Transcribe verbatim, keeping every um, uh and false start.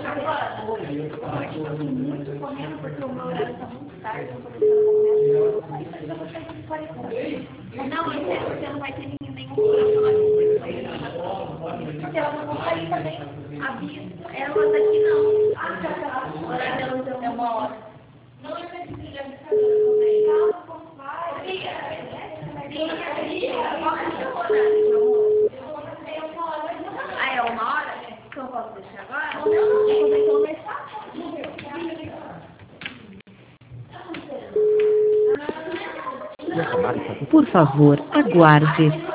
muito correndo, porque o meu horário está muito tarde, eu estou começando a comer, mas eu vou sair de quarenta. Não, você não vai ter nenhum problema. Porque ela não vai sair também. A Bia, ela daqui não. Ah, tá, tá. O horário dela é uma hora. Não é preciso de liquidificadora também. Calma, como vai? Bia, Bia, Bia, qual é o seu horário, meu amor? É uma hora. Ah, é uma hora? Então eu posso deixar agora? Não, não, não. Eu também estou mais fácil. Por favor, aguarde.